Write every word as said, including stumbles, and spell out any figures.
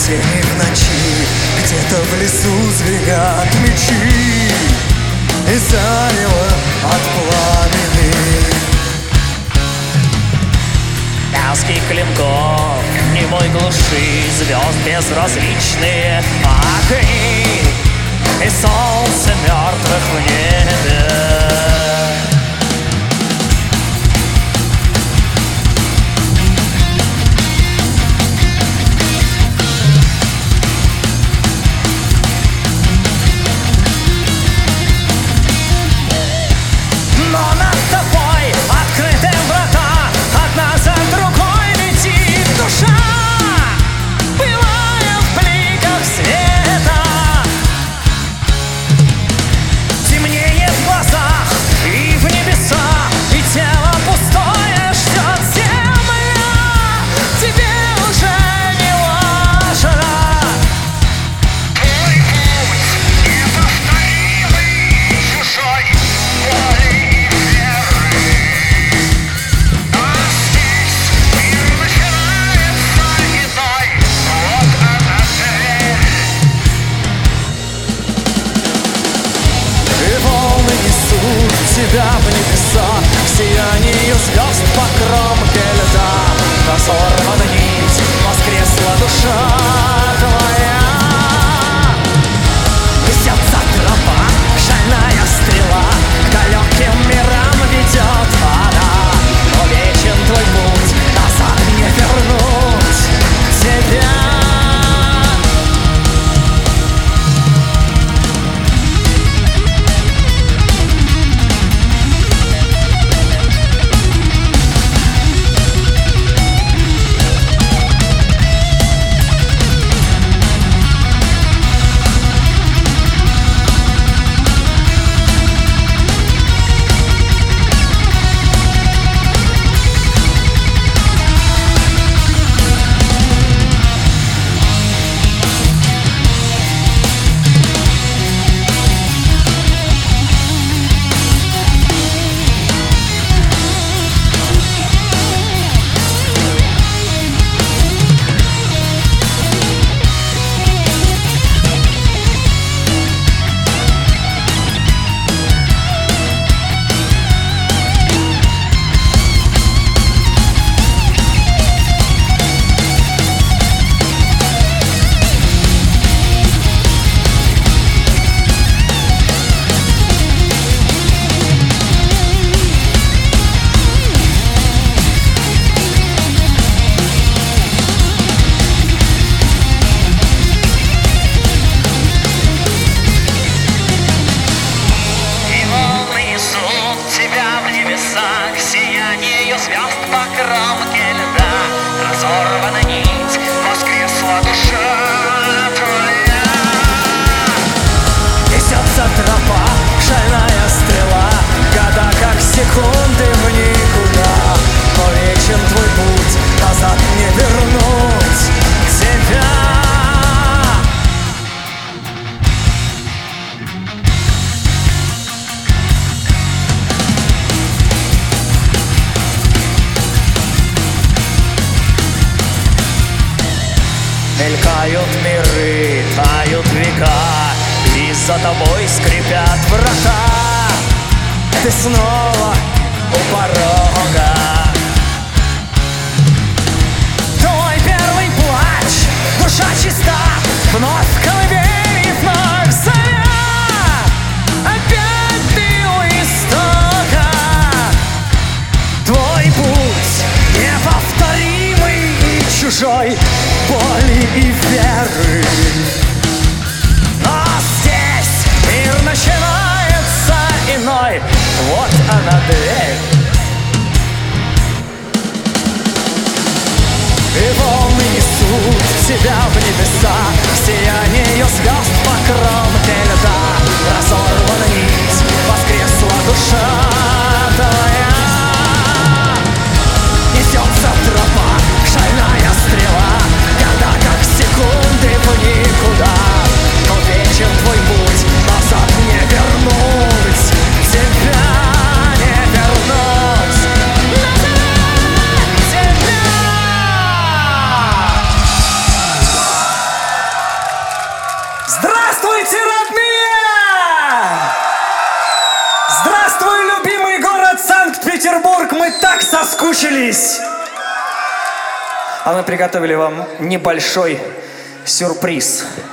Тени в ночи, где-то в лесу звенят мечи, и зарево от пламени. Лязги клинков, немой глуши, звезд безразличные огни и солнце мертвых в небе. Тебя в небеса, к сиянию звезд по кромке льда. Разорвана нить, воскресла душа твоя. Несется тропа, шальная стрела, к далеким мирам ведет она. Но вечен твой путь, назад не вернуть тебя. Секунды в никуда, но вечен твой путь, назад не вернуть тебя. Мелькают миры, тают века, и за тобой скрипят врата. Ты снова у порога. Твой первый плач, душа чиста, вновь в колыбели, вновь заря. Опять ты у истока. Твой путь неповторимый и чужой боли и веры. Но здесь мир начинается иной. Вот она дверь. И волны несут тебя в небеса, сияние звезд по кромке льда. Разорвана нить, воскресла душа твоя. Несется тропа, шальная стрела, года как секунды в никуда. Но вечен твой путь, назад не вернуть тебя. соскучились? А мы приготовили вам небольшой сюрприз.